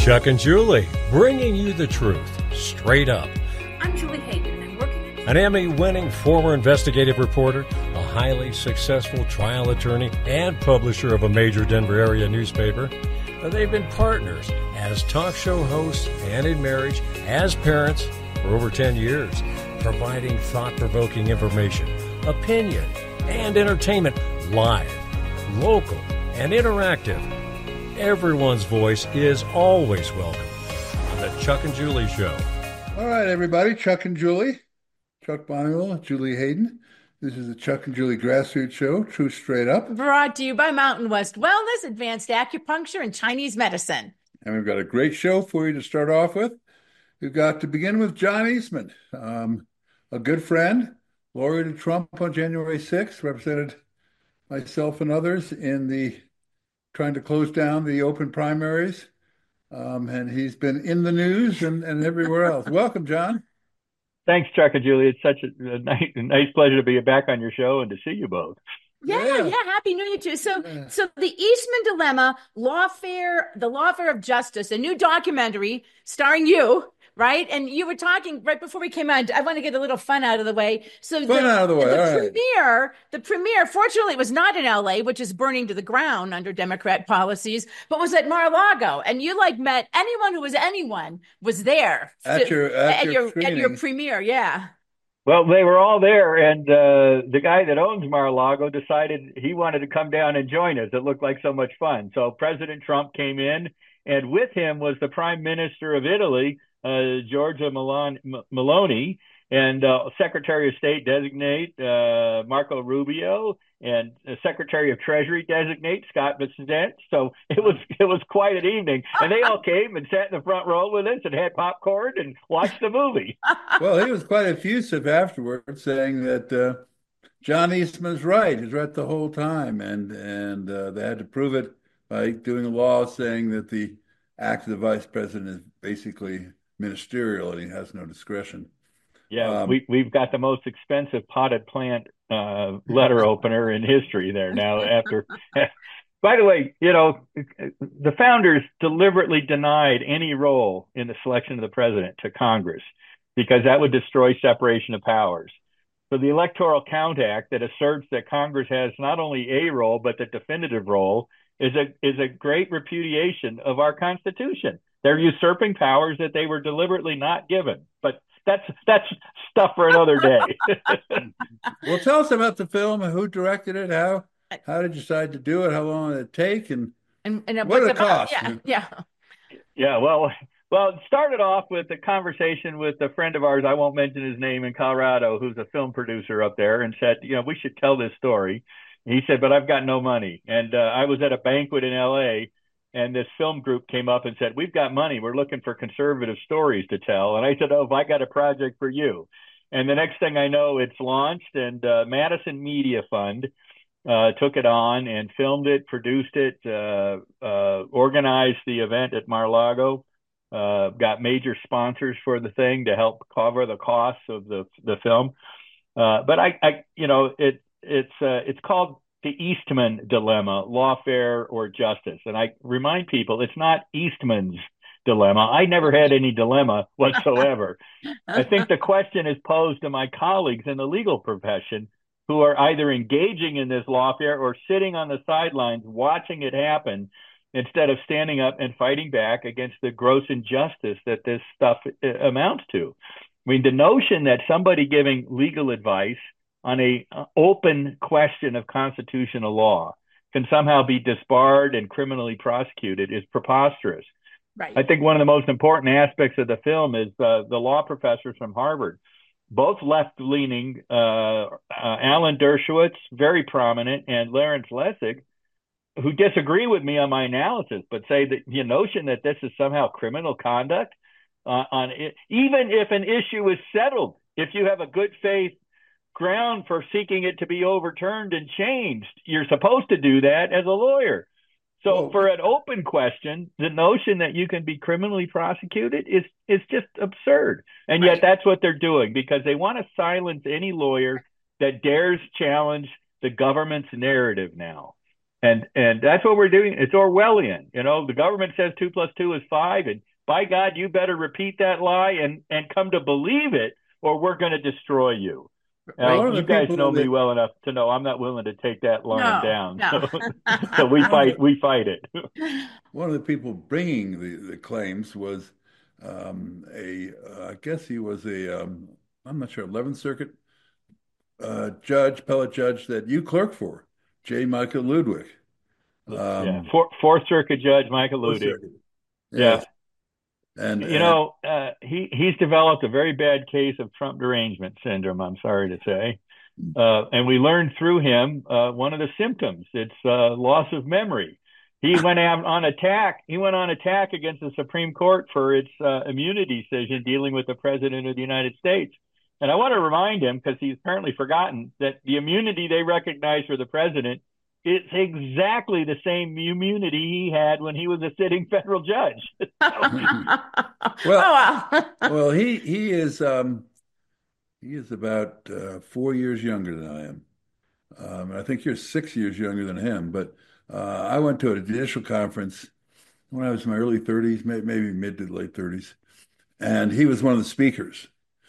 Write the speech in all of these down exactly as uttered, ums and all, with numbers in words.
Chuck and Julie, bringing you the truth, straight up. I'm Julie Hayden, and working at... An Emmy-winning former investigative reporter, a highly successful trial attorney, and publisher of a major Denver area newspaper. They've been partners as talk show hosts and in marriage, as parents, for over ten years, providing thought-provoking information, opinion, and entertainment live, local, and interactive. Everyone's voice is always welcome on the Chuck and Julie Show. All right, everybody. Chuck and Julie. Chuck Bonneville, Julie Hayden. This is the Chuck and Julie Grassroots Show, True Straight Up. Brought to you by Mountain West Wellness, Advanced Acupuncture, and Chinese Medicine. And we've got a great show for you to start off with. We've got to begin with John Eastman, um, a good friend, lawyer to Trump on January sixth, represented myself and others in the trying to close down the open primaries. Um, and he's been in the news and, and everywhere else. Welcome, John. Thanks, Chuck and Julie. It's such a, a, nice, a nice pleasure to be back on your show and to see you both. Yeah, yeah, yeah. Happy New Year too. So, yeah. so the Eastman Dilemma, Lawfare, the Lawfare of Justice, a new documentary starring you, right? And you were talking right before we came on. I want to get a little fun out of the way. So fun the, out of the way. The All premiere, right. the premiere, fortunately, it was not in L A, which is burning to the ground under Democrat policies, but was at Mar-a-Lago. And you like met anyone who was anyone was there at your at, at your your, at your premiere. Yeah. Well, they were all there, and uh, the guy that owns Mar-a-Lago decided he wanted to come down and join us. It looked like so much fun. So President Trump came in, and with him was the Prime Minister of Italy, uh, Giorgia Melon- M- Meloni, and uh, Secretary of State designate uh, Marco Rubio, and uh, Secretary of Treasury designate Scott Bessent. So it was it was quite an evening, and they all came and sat in the front row with us and had popcorn and watched the movie. Well, he was quite effusive afterwards, saying that uh, John Eastman's right. He's right the whole time, and and uh, they had to prove it by doing a law saying that the act of the vice president is basically ministerial and he has no discretion. Yeah, um, we, we've got the most expensive potted plant uh, letter opener in history there now. After, by the way, you know, the founders deliberately denied any role in the selection of the president to Congress because that would destroy separation of powers. So the Electoral Count Act that asserts that Congress has not only a role, but the definitive role is a is a great repudiation of our Constitution. They're usurping powers that they were deliberately not given. But that's that's stuff for another day. Well, tell us about the film and who directed it. How how did you decide to do it? How long did it take? And, and, and what did it cost? Yeah, yeah. Yeah, well, well, it started off with a conversation with a friend of ours, I won't mention his name, in Colorado, who's a film producer up there, and said, you know, we should tell this story. He said, but I've got no money. And uh, I was at a banquet in L A, and this film group came up and said, we've got money. We're looking for conservative stories to tell. And I said, oh, I got a project for you. And the next thing I know, it's launched, and uh, Madison Media Fund uh, took it on and filmed it, produced it, uh, uh, organized the event at Mar-a-Lago, uh, got major sponsors for the thing to help cover the costs of the the film. Uh, but I, I, you know, it it's uh, it's called The Eastman Dilemma, Lawfare or Justice. And I remind people, it's not Eastman's dilemma. I never had any dilemma whatsoever. I think the question is posed to my colleagues in the legal profession who are either engaging in this lawfare or sitting on the sidelines watching it happen instead of standing up and fighting back against the gross injustice that this stuff amounts to. I mean, the notion that somebody giving legal advice on a uh, open question of constitutional law can somehow be disbarred and criminally prosecuted is preposterous. Right. I think one of the most important aspects of the film is uh, the law professors from Harvard, both left-leaning, uh, uh, Alan Dershowitz, very prominent, and Lawrence Lessig, who disagree with me on my analysis, but say that the notion that this is somehow criminal conduct uh, on it, even if an issue is settled, if you have a good faith ground for seeking it to be overturned and changed, you're supposed to do that as a lawyer. So for an open question, the notion that you can be criminally prosecuted is is just absurd. And yet that's what they're doing because they want to silence any lawyer that dares challenge the government's narrative now. And and that's what we're doing. It's Orwellian. You know, the government says two plus two is five, and by God, you better repeat that lie and, and come to believe it, or we're going to destroy you. Uh, you guys know me well enough to know I'm not willing to take that line no, down. No. So, so we fight. We fight it. One of the people bringing the, the claims was um, a, uh, I guess he was a, um, I'm not sure, eleventh Circuit uh, judge, appellate judge that you clerk for, J. Michael Ludwig. Um, yeah, Four, Fourth Circuit Judge Michael Ludwig. Yes. Yeah. And you and, know, uh, he he's developed a very bad case of Trump derangement syndrome, I'm sorry to say. Uh, and we learned through him uh, one of the symptoms. It's uh, loss of memory. He went out on attack. He went on attack against the Supreme Court for its uh, immunity decision dealing with the President of the United States. And I want to remind him, because he's apparently forgotten, that the immunity they recognize for the president is exactly the same immunity he had when he was a sitting federal judge. well, oh, wow. well, he he is um, he is about uh, four years younger than I am. Um, and I think you're six years younger than him. But uh, I went to a judicial conference when I was in my early thirties, maybe, maybe mid to late thirties, and he was one of the speakers.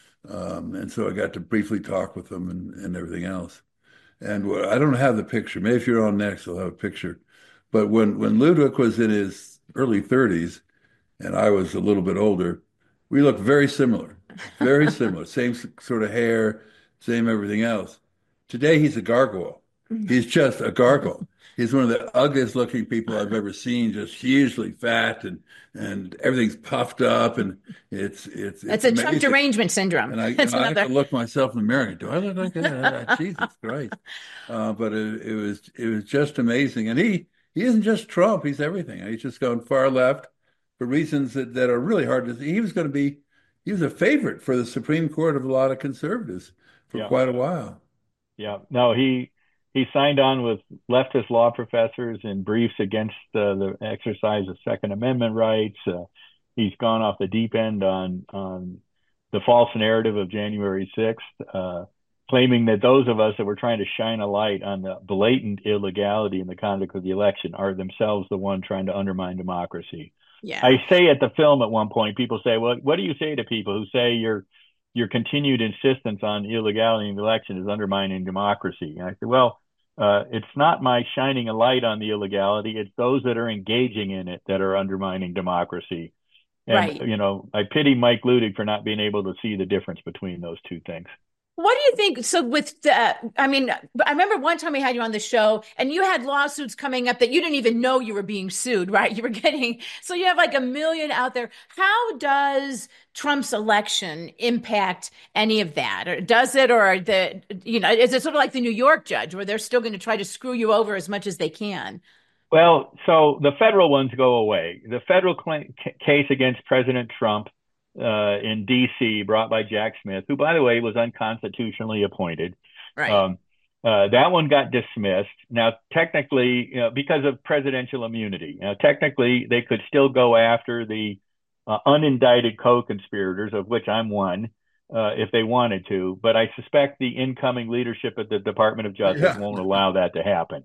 Um, and so I got to briefly talk with him and, and everything else. And I don't have the picture. Maybe if you're on next, I'll have a picture. But when, when Ludwig was in his early thirties and I was a little bit older, we looked very similar, very similar. Same sort of hair, same everything else. Today, he's a gargoyle. He's just a gargoyle. He's one of the ugliest looking people I've ever seen, just hugely fat and and everything's puffed up, and it's it's it's, it's a Trump derangement syndrome. And I, you know, another... I have to look myself in the mirror. Do I look like that? Jesus Christ! Uh, but it, it was it was just amazing. And he he isn't just Trump. He's everything. He's just gone far left for reasons that, that are really hard to see. He was going to be he was a favorite for the Supreme Court of a lot of conservatives for yeah. quite a while. Yeah. No, he. He signed on with leftist law professors in briefs against uh, the exercise of Second Amendment rights. Uh, he's gone off the deep end on on the false narrative of January sixth, uh, claiming that those of us that were trying to shine a light on the blatant illegality in the conduct of the election are themselves the one trying to undermine democracy. Yeah. I say at the film at one point, people say, well, what do you say to people who say your your continued insistence on illegality in the election is undermining democracy? And I said, well, Uh, it's not my shining a light on the illegality. It's those that are engaging in it that are undermining democracy. And, right. you know, I pity Mike Ludwig for not being able to see the difference between those two things. What do you think? So with, the, I mean, I remember one time we had you on the show and you had lawsuits coming up that you didn't even know you were being sued, right? You were getting, so you have like a million out there. How does Trump's election impact any of that? Or does it, or the, you know, is it sort of like the New York judge where they're still going to try to screw you over as much as they can? Well, so the federal ones go away. The federal cl- case against President Trump Uh, in D C brought by Jack Smith, who, by the way, was unconstitutionally appointed. Right. Um, uh, that one got dismissed. Now, technically, you know, because of presidential immunity, now, technically, they could still go after the uh, unindicted co-conspirators, of which I'm one, uh, if they wanted to. But I suspect the incoming leadership at the Department of Justice yeah. won't allow that to happen.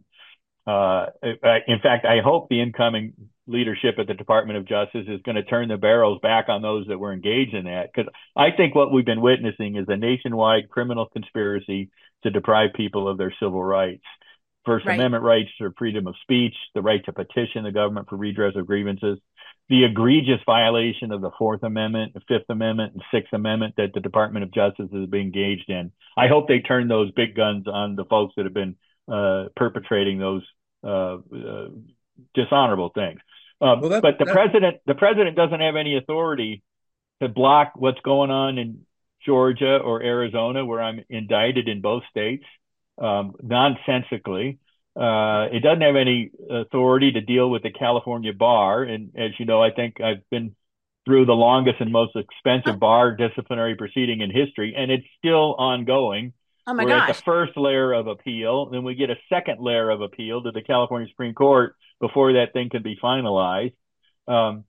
Uh, in fact, I hope the incoming leadership at the Department of Justice is going to turn the barrels back on those that were engaged in that. Because I think what we've been witnessing is a nationwide criminal conspiracy to deprive people of their civil rights. First right. Amendment rights or freedom of speech, the right to petition the government for redress of grievances, the egregious violation of the Fourth Amendment, the Fifth Amendment, and Sixth Amendment that the Department of Justice has been engaged in. I hope they turn those big guns on the folks that have been uh, perpetrating those uh, uh, dishonorable things. Um, well, that, but the that... president, the president doesn't have any authority to block what's going on in Georgia or Arizona, where I'm indicted in both states, um, nonsensically. Uh, it doesn't have any authority to deal with the California bar. And as you know, I think I've been through the longest and most expensive bar disciplinary proceeding in history, and it's still ongoing. Oh my We're gosh. at the first layer of appeal, then we get a second layer of appeal to the California Supreme Court before that thing can be finalized. Um,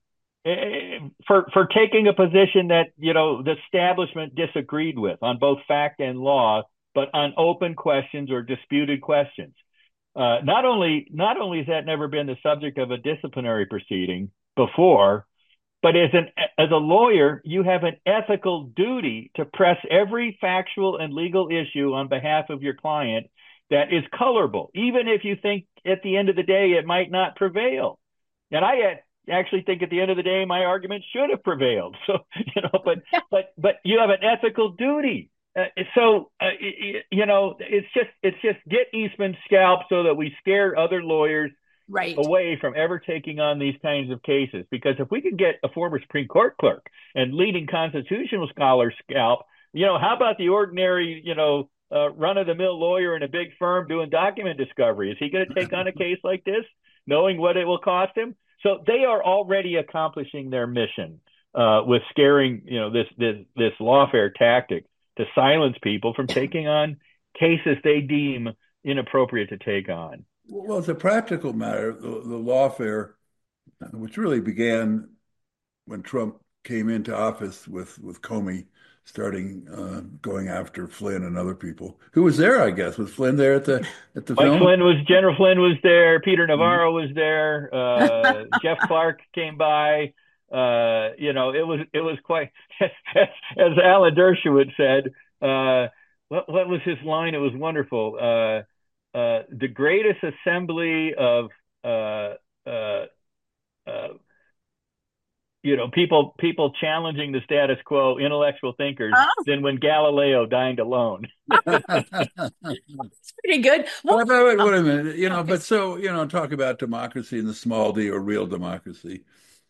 for for taking a position that, you know, the establishment disagreed with on both fact and law, but on open questions or disputed questions. Uh, not only not only has that never been the subject of a disciplinary proceeding before, but as an as a lawyer, you have an ethical duty to press every factual and legal issue on behalf of your client that is colorable, even if you think at the end of the day it might not prevail. And I actually think at the end of the day my argument should have prevailed. So you know, but but but you have an ethical duty. Uh, so uh, you know, it's just it's just get Eastman scalped so that we scare other lawyers right away from ever taking on these kinds of cases. Because if we could get a former Supreme Court clerk and leading constitutional scholar scalp, you know, how about the ordinary, you know, uh, run-of-the-mill lawyer in a big firm doing document discovery? Is he going to take on a case like this, knowing what it will cost him? So they are already accomplishing their mission uh, with scaring, you know, this this this lawfare tactic to silence people from taking on cases they deem inappropriate to take on. Well, as a practical matter, the, the lawfare, which really began when Trump came into office with, with Comey starting uh, going after Flynn and other people. Who was there, I guess? Was Flynn there at the at the Mike film? Flynn was, General Flynn was there, Peter Navarro mm-hmm. was there, uh, Jeff Clark came by. Uh, you know, it was it was quite, as, as Alan Dershowitz said, uh, what, what was his line? It was wonderful. Uh, Uh, the greatest assembly of uh, uh, uh, you know people people challenging the status quo, intellectual thinkers, oh. than when Galileo dined alone. That's pretty good. Well, well wait, wait a minute, you know. Okay. But so you know, talk about democracy and the small d or real democracy.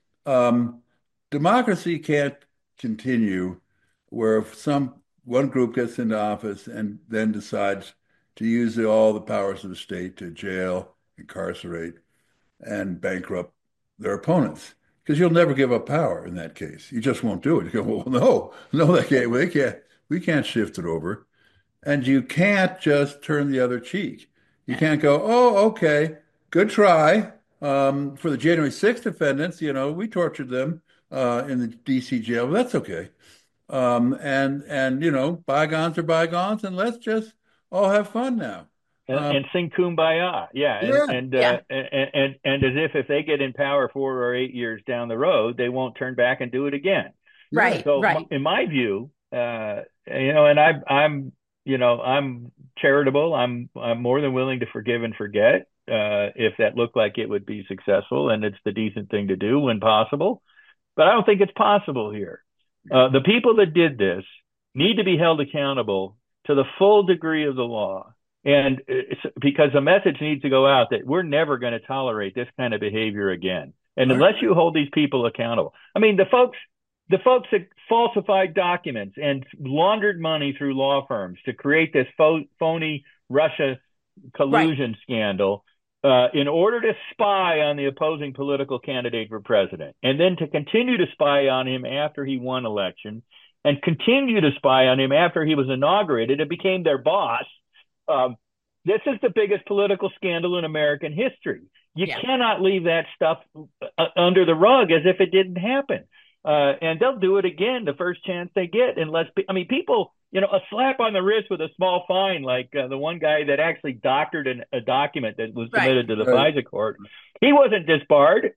Um, democracy can't continue where if some one group gets into office and then decides to use the, all the powers of the state to jail, incarcerate, and bankrupt their opponents. Because you'll never give up power in that case. You just won't do it. You go, well, no, no, they can't, we can't, we can't shift it over. And you can't just turn the other cheek. You can't go, oh, okay, good try. Um, for the January sixth defendants, you know, we tortured them uh, in the D C jail. Well, that's okay. Um, and, and, you know, bygones are bygones, and let's just all have fun now. And, um, and sing Kumbaya. Yeah. And, yeah. And, uh, yeah. and, and, and as if, if they get in power four or eight years down the road, they won't turn back and do it again. Right. So right. in my view, uh, you know, and I, I'm, you know, I'm charitable. I'm, I'm more than willing to forgive and forget uh, if that looked like it would be successful, and it's the decent thing to do when possible. But I don't think it's possible here. Uh, the people that did this need to be held accountable to the full degree of the law. And it's because the message needs to go out that we're never going to tolerate this kind of behavior again. And unless you hold these people accountable, I mean, the folks, the folks that falsified documents and laundered money through law firms to create this pho- phony Russia collusion right. scandal uh, in order to spy on the opposing political candidate for president, and then to continue to spy on him after he won election, and continue to spy on him after he was inaugurated and became their boss. Um, this is the biggest political scandal in American history. You yeah. cannot leave that stuff uh, under the rug as if it didn't happen. Uh, and they'll do it again the first chance they get. Unless, I mean, people, you know, a slap on the wrist with a small fine, like uh, the one guy that actually doctored an, a document that was submitted right. to the right. FISA court. He wasn't disbarred.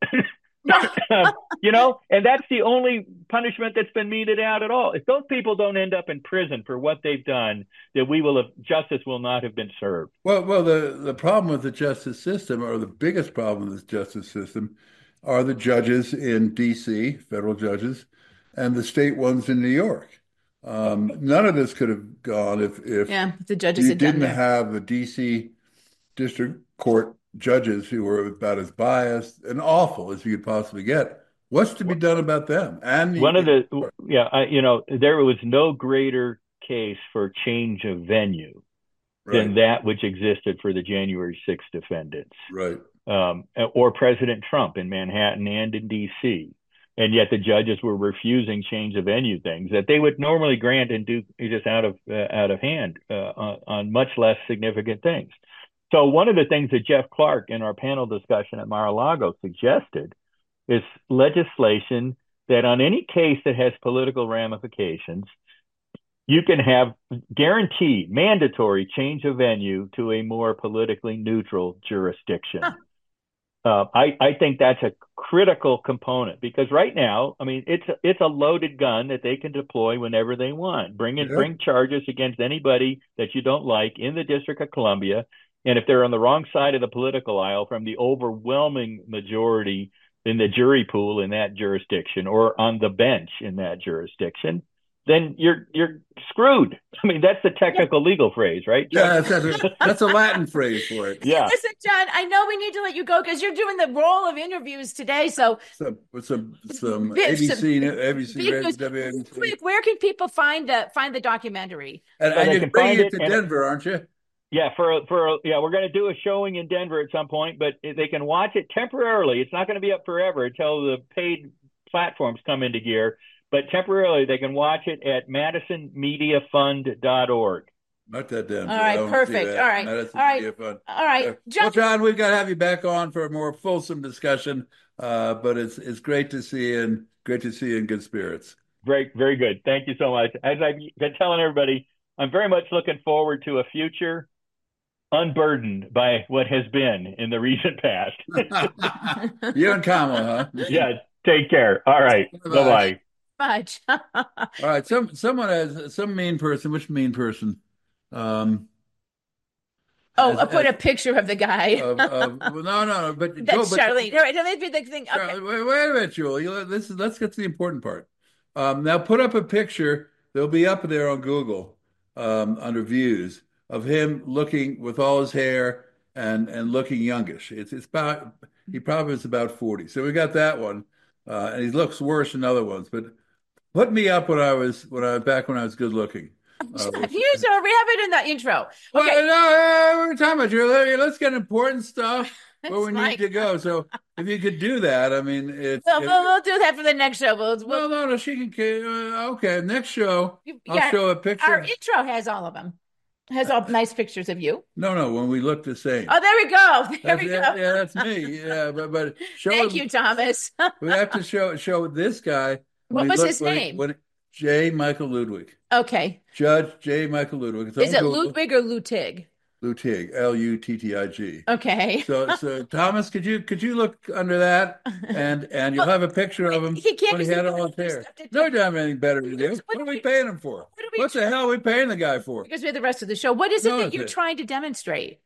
You know, and that's the only punishment that's been meted out at all. If those people don't end up in prison for what they've done, that we will have, justice will not have been served. Well, well, the, the problem with the justice system, or the biggest problem with the justice system, are the judges in D C, federal judges, and the state ones in New York. Um, none of this could have gone if, if yeah, the judges you had done didn't that. have the D C district court judges who were about as biased and awful as you could possibly get. What's to be done about them? And one of the, yeah, I, you know, there was no greater case for change of venue right. than that which existed for the January sixth defendants, right? Um, or President Trump in Manhattan and in D C. And yet the judges were refusing change of venue things that they would normally grant and do just out of uh, out of hand uh, on, on much less significant things. So one of the things that Jeff Clark in our panel discussion at Mar-a-Lago suggested is legislation that on any case that has political ramifications, you can have guaranteed, mandatory change of venue to a more politically neutral jurisdiction. Huh. Uh, I, I think that's a critical component because right now, I mean, it's a, it's a loaded gun that they can deploy whenever they want. Bring in, yep. bring charges against anybody that you don't like in the District of Columbia. And if they're on the wrong side of the political aisle from the overwhelming majority in the jury pool in that jurisdiction or on the bench in that jurisdiction, then you're you're screwed. I mean, that's the technical yeah. legal phrase, right? Yeah, that's a, that's a Latin phrase for it. Yeah. Listen, John, I know we need to let you go because you're doing the role of interviews today. So some some, some A B C, A B C, W A B C. Quick, where can people find the find the documentary? And so I can bring it to Denver, aren't you? Yeah, for for yeah, we're going to do a showing in Denver at some point, but they can watch it temporarily. It's not going to be up forever until the paid platforms come into gear. But temporarily, they can watch it at madison media fund dot org. Mark that down. All right, perfect. All right, Madison all right, Media Fund. all right. Uh, John, well, John, we've got to have you back on for a more fulsome discussion. Uh, but it's it's great to see you and great to see you in good spirits. Very, very good. Thank you so much. As I've been telling everybody, I'm very much looking forward to a future unburdened by what has been in the recent past. You and Kamala, huh? Yeah. Take care. All right. Bye bye. Much. All right. Some someone has some mean person. Which mean person? Um, oh, as, I put as, a picture of the guy. of, of, well, no, no, no. But that's Joel, Charlene. All right, let me be the thing. Okay. Charlene, wait, wait a minute, Julie. This is let's get to the important part. Um, now, put up a picture. They'll be up there on Google um, under views of him looking with all his hair and and looking youngish. It's it's about he probably is about forty. So we got that one, uh, and he looks worse than other ones, but. Put me up when I was when I back when I was good looking. Uh, you so we have it in the intro. Okay, well, no, we're talking about you. Let's get important stuff where we like... need to go. So if you could do that, I mean, it's. Well, it, we'll, we'll do that for the next show. We'll, no, we'll... no, no. She can. Uh, okay, next show. Yeah, I'll show a picture. Our intro has all of them. Has all nice pictures of you. No, no. When we look the same. Oh, there we go. There that's, we yeah, go. Yeah, that's me. Yeah, but but show. Thank him, you, Thomas. We have to show show this guy. What was look, his when, name? When, J. Michael Ludwig. Okay. Judge J. Michael Ludwig. It's Is it Google. Ludwig or Lutig? Lutig, L U T T I G. Okay. so, so Thomas, could you could you look under that, and and you'll have a picture of him he can't when he had all his hair. No, he doesn't have anything better to do. What, what are we paying him for? What, what the hell are we paying the guy for? Because we have the rest of the show. What is it no, that you're it. trying to demonstrate?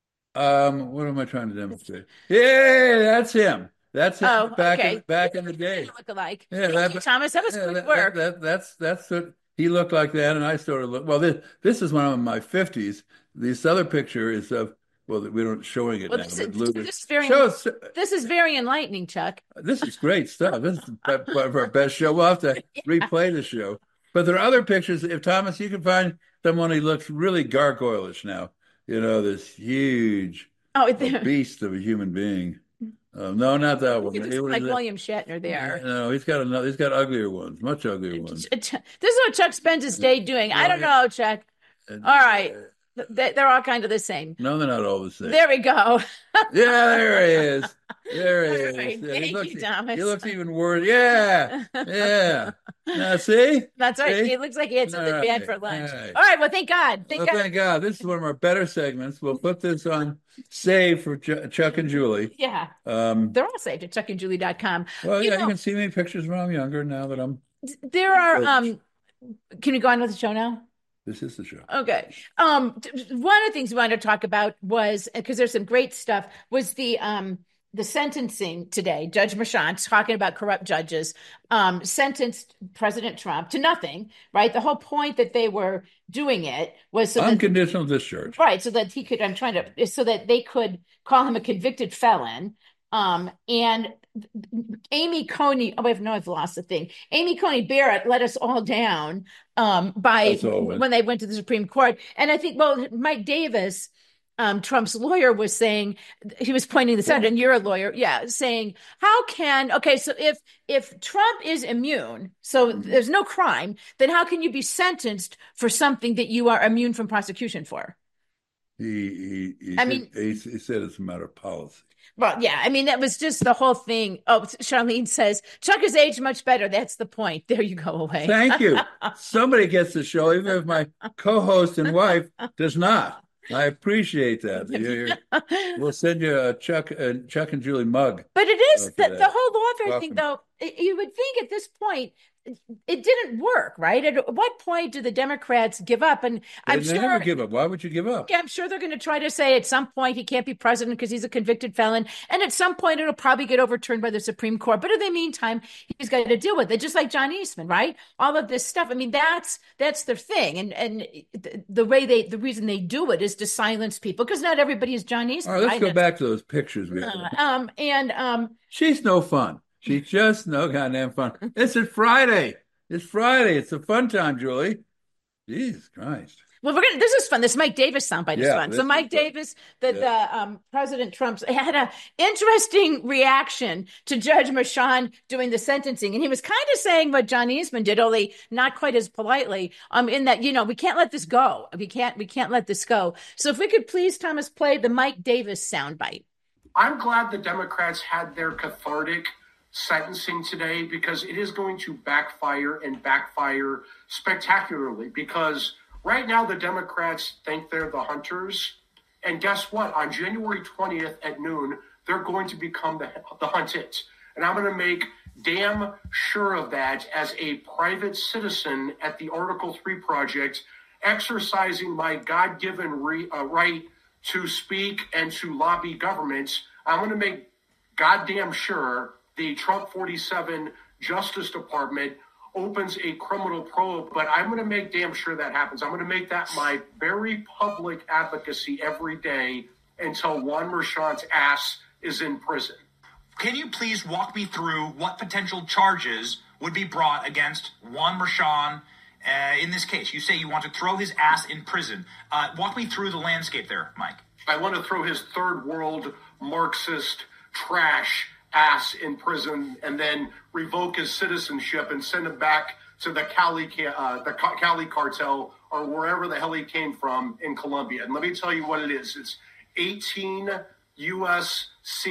Um, what am I trying to demonstrate? Yeah, that's him. That's him oh, back okay. in, back in the day. Look alike. Yeah, Thank that, you, Thomas. That was yeah, good that, work. That, that, that's that's what he looked like then, and I sort of look. Well, this this is when I'm in my fifties. This other picture is of well, we don't showing it well, now. This, but is, this is very shows, this is very enlightening, Chuck. This is great stuff. This is our best show. We'll have to yeah. replay the show. But there are other pictures. If Thomas, you can find someone who looks really gargoylish now. You know, this huge oh, beast of a human being. Uh, no, not that one. It was like William Shatner there. No, he's got another. He's got uglier ones, much uglier ones. This is what Chuck spends his day doing. I don't know, Chuck. All right. They're all kind of the same. No, they're not all the same. There we go. Yeah, there he is. There he is. Right. Yeah, Thank he looks, you, Thomas. He looks even worse. Yeah, yeah. Now, see? That's right. See? It looks like he had something all bad right. for lunch. All right. All right. Well, thank God. Thank well, God. Thank God. This is one of our better segments. We'll put this on save for Ch- Chuck and Julie. Yeah. Um, They're all saved at chuck and julie dot com. Well, you yeah, know, you can see me in pictures when I'm younger now that I'm. There are. um. Can we go on with the show now? This is the show. Okay. Um, one of the things we wanted to talk about was, because there's some great stuff, was the um the sentencing today. Judge Merchan talking about corrupt judges, um, sentenced President Trump to nothing, right? The whole point that they were doing it was so unconditional that, discharge. Right. So that he could, I'm trying to, so that they could call him a convicted felon. Um, and Amy Coney, oh, I've no, I've lost the thing. Amy Coney Barrett let us all down um, by when they went to the Supreme Court. And I think, well, Mike Davis, um, Trump's lawyer, was saying, he was pointing this out, and you're a lawyer, yeah, saying, how can, okay, so if if Trump is immune, so mm-hmm. there's no crime, then how can you be sentenced for something that you are immune from prosecution for? He, he, he I did, mean, he, he said it's a matter of policy. Well, yeah, I mean, that was just the whole thing. Oh, Charlene says, Chuck has aged much better. That's the point. There you go away. Thank you. Somebody gets the show, even if my co-host and wife does not. I appreciate that. You're, you're, we'll send you a Chuck, uh, Chuck and Julie mug. But it is, the, the whole lawfare thing, though, you would think at this point, it didn't work, right? At what point do the Democrats give up? And I'm they sure never give up. Why would you give up? Yeah, I'm sure they're going to try to say at some point he can't be president because he's a convicted felon, and at some point it'll probably get overturned by the Supreme Court. But in the meantime, he's got to deal with it, just like John Eastman, right? All of this stuff. I mean, that's that's their thing, and and the way they, the reason they do it is to silence people because not everybody is John Eastman. All right, let's right? go back to those pictures we have. Uh, um, and um, she's no fun. She's just no goddamn fun. It's a Friday. It's Friday. It's a fun time, Julie. Jesus Christ. Well, we're gonna. This is fun. This Mike Davis soundbite is yeah, fun. So Mike Davis, the, yeah. the um, President Trump had an interesting reaction to Judge Merchan doing the sentencing, and he was kind of saying what John Eastman did, only not quite as politely. Um, in that you know we can't let this go. We can't. We can't let this go. So if we could please, Thomas, play the Mike Davis soundbite. I'm glad the Democrats had their cathartic sentencing today because it is going to backfire and backfire spectacularly because right now the Democrats think they're the hunters. And guess what? On January twentieth at noon, they're going to become the, the hunted. And I'm going to make damn sure of that as a private citizen at the Article three Project, exercising my God-given re, uh, right to speak and to lobby governments. I'm going to make goddamn sure the Trump forty-seven Justice Department opens a criminal probe, but I'm going to make damn sure that happens. I'm going to make that my very public advocacy every day until Juan Merchan's ass is in prison. Can you please walk me through what potential charges would be brought against Juan Merchan uh, in this case? You say you want to throw his ass in prison. Uh, walk me through the landscape there, Mike. I want to throw his third world Marxist trash ass in prison and then revoke his citizenship and send him back to the Cali, uh, the Cali cartel or wherever the hell he came from in Colombia. And let me tell you what it is. It's eighteen U S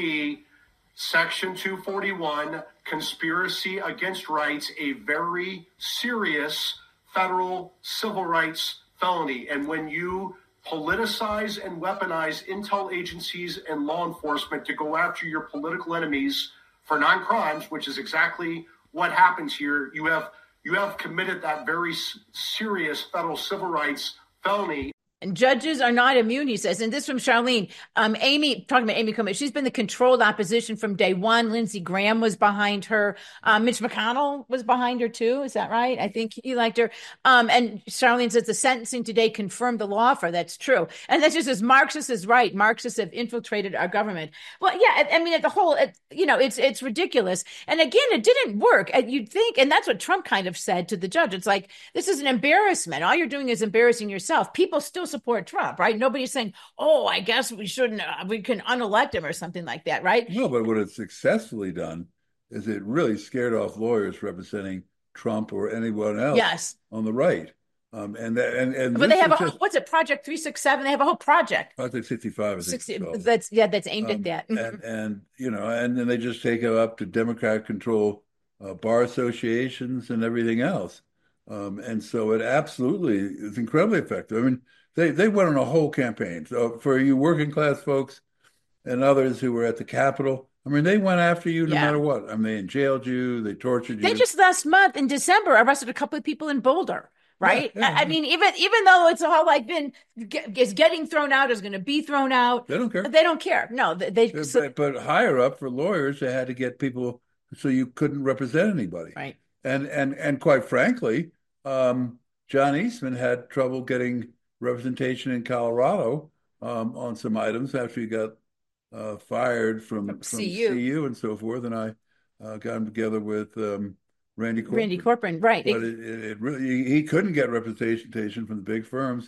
C Section two forty-one, conspiracy against rights, a very serious federal civil rights felony. And when you politicize and weaponize intel agencies and law enforcement to go after your political enemies for non-crimes, which is exactly what happens here. You have you have committed that very serious federal civil rights felony. And judges are not immune, he says. And this from Charlene. Um, Amy, talking about Amy Coney, she's been the controlled opposition from day one. Lindsey Graham was behind her. Um, Mitch McConnell was behind her too. Is that right? I think he liked her. Um, and Charlene says the sentencing today confirmed the lawfare. That's true. And that just says Marxists is right. Marxists have infiltrated our government. Well, yeah, I, I mean, at the whole, it, you know, it's it's ridiculous. And again, it didn't work. And you'd think, and that's what Trump kind of said to the judge. It's like, this is an embarrassment. All you're doing is embarrassing yourself. People still support Trump, right? Nobody's saying, oh, I guess we shouldn't, uh, we can unelect him or something like that, right? No, but what it's successfully done is it really scared off lawyers representing Trump or anyone else yes. on the right. Um, and that, and, and but they have a just, what's it, Project three sixty-seven? They have a whole project. Project sixty-five, I think sixty, that's yeah, that's aimed um, at that. and and you know, and then they just take it up to Democrat control uh, bar associations and everything else. Um, and so it absolutely is incredibly effective. I mean, they they went on a whole campaign. So for you working class folks and others who were at the Capitol, I mean, they went after you no yeah. matter what. I mean, they jailed you, they tortured you. They just last month in December arrested a couple of people in Boulder. Right. Yeah, yeah. I mean, even even though it's all like been is getting thrown out, is going to be thrown out. They don't care. They don't care. No, they. they but, so, but higher up for lawyers, they had to get people so you couldn't represent anybody. Right. And and and quite frankly, um, John Eastman had trouble getting representation in Colorado um, on some items after he got uh, fired from, from, from C U. C U and so forth. And I uh, got him together with. Um, Randy Corporon. Randy Corporon, right. But it, it, it really, he couldn't get representation from the big firms.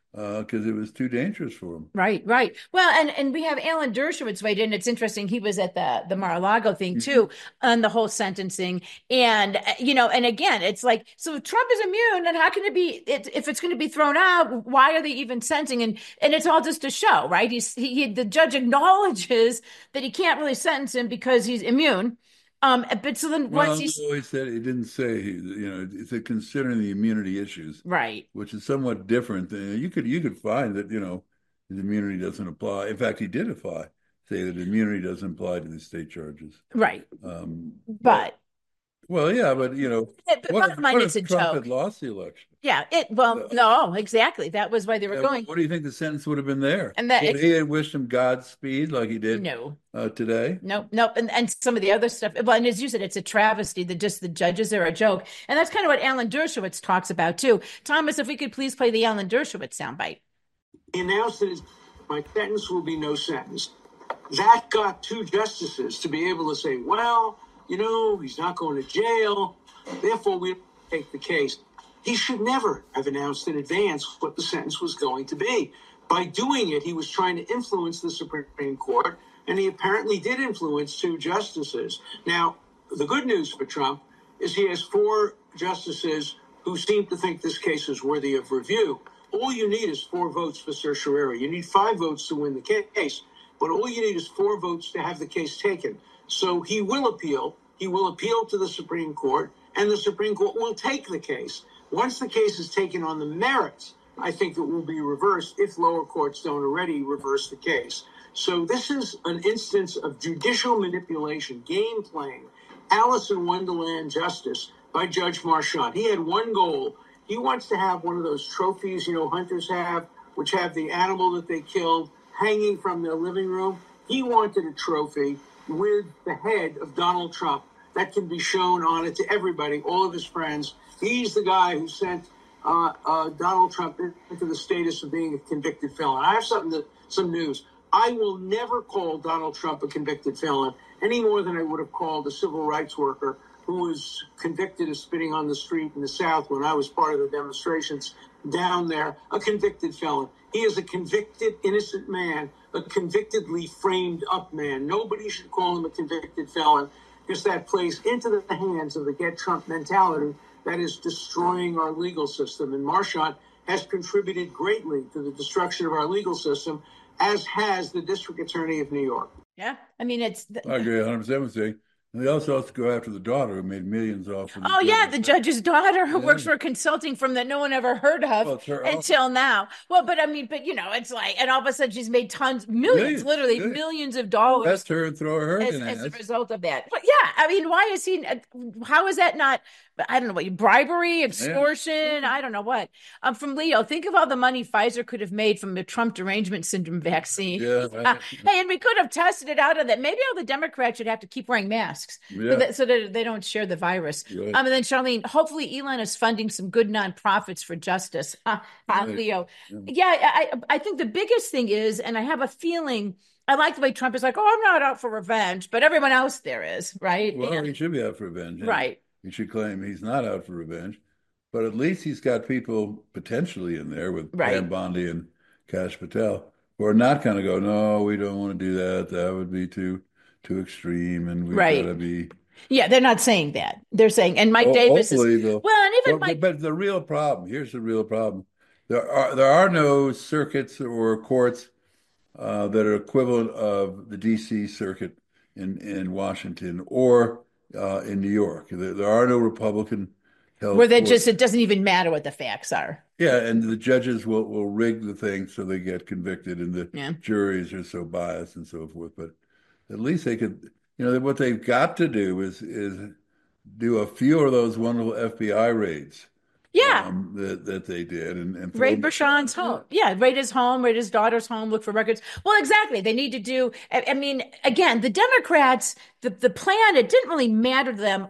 because uh, it was too dangerous for him. Right, right. Well, and and we have Alan Dershowitz weighed in. It's interesting. He was at the the Mar-a-Lago thing too, mm-hmm. on the whole sentencing. And you know, and again, it's like, so if Trump is immune, then how can it be? It, if it's going to be thrown out, why are they even sentencing? And and it's all just a show, right? He's he, he the judge acknowledges that he can't really sentence him because he's immune. Um, but so then well, once he's he said, he didn't say, you know, it's a considering the immunity issues, right, which is somewhat different than you could you could find that, you know, the immunity doesn't apply. In fact, he did apply, say that immunity doesn't apply to the state charges, right? Um, but. but Well, yeah, but you know, but what, bottom line, what it's if a Trump joke. had lost the election? Yeah, it. Well, no, exactly. That was why they were yeah, going. What do you think the sentence would have been there? And that would he have wished him Godspeed like he did? No, uh, today. Nope, nope. And and some of the other stuff. Well, and as you said, it's a travesty that just the judges are a joke, and that's kind of what Alan Dershowitz talks about too. Thomas, if we could please play the Alan Dershowitz soundbite. He announced that my sentence will be no sentence. That got two justices to be able to say, well, you know, he's not going to jail. Therefore, we take the case. He should never have announced in advance what the sentence was going to be. By doing it, he was trying to influence the Supreme Court, and he apparently did influence two justices. Now, the good news for Trump is he has four justices who seem to think this case is worthy of review. All you need is four votes for certiorari. You need five votes to win the case, but all you need is four votes to have the case taken. So he will appeal. He will appeal to the Supreme Court, and the Supreme Court will take the case. Once the case is taken on the merits, I think it will be reversed if lower courts don't already reverse the case. So this is an instance of judicial manipulation, game playing, Alice in Wonderland justice by Judge Marchant. He had one goal. He wants to have one of those trophies, you know, hunters have, which have the animal that they killed hanging from their living room. He wanted a trophy with the head of Donald Trump that can be shown on it to everybody, all of his friends. He's the guy who sent uh, uh, Donald Trump into the status of being a convicted felon. I have something that, some news. I will never call Donald Trump a convicted felon any more than I would have called a civil rights worker who was convicted of spitting on the street in the South when I was part of the demonstrations down there, a convicted felon. He is a convicted, innocent man, a convictedly framed up man. Nobody should call him a convicted felon, because that plays into the hands of the get Trump mentality that is destroying our legal system. And Marchant has contributed greatly to the destruction of our legal system, as has the District Attorney of New York. Yeah, I mean, it's... The- I agree one hundred percent with you. And they also have to go after the daughter who made millions off of the Oh, yeah, the judge's daughter who yeah. works for a consulting firm that no one ever heard of well, her, until oh. now. Well, but I mean, but you know, it's like, and all of a sudden she's made tons, millions, millions literally millions. millions of dollars. That's her and throw her as, in as a result of that. But yeah, I mean, why is he, how is that not, I don't know what, bribery, extortion, yeah. I don't know what. Um, from Leo, think of all the money Pfizer could have made from the Trump derangement syndrome vaccine. Yeah, uh, hey, and we could have tested it out of that. Maybe all the Democrats should have to keep wearing masks. Yeah. So, that, so that they don't share the virus. Right. Um, and then Charlene, hopefully Elon is funding some good nonprofits for justice. Uh, uh, right. Leo. Yeah, yeah I, I think the biggest thing is, and I have a feeling, I like the way Trump is like, oh, I'm not out for revenge, but everyone else there is, right? Well, and, he should be out for revenge. Yeah. Right. He should claim he's not out for revenge, but at least he's got people potentially in there with right. Pam Bondi and Kash Patel who are not going to go, no, we don't want to do that. That would be too too extreme, and we've right. got to be. Yeah, they're not saying that. They're saying, and Mike oh, Davis is well, and even well, Mike. But the real problem here's the real problem: there are there are no circuits or courts uh, that are equivalent of the D C circuit in in Washington or uh, in New York. There, there are no Republican held where they courts. just it doesn't even matter what the facts are. Yeah, and the judges will, will rig the thing so they get convicted, and the yeah. juries are so biased and so forth. But at least they could, you know, what they've got to do is is do a few of those wonderful F B I raids. Yeah, um, that that they did, and, and raid Marchant's home. Yeah, raid his home, raid his daughter's home, look for records. Well, exactly. They need to do. I, I mean, again, the Democrats, the the plan, it didn't really matter to them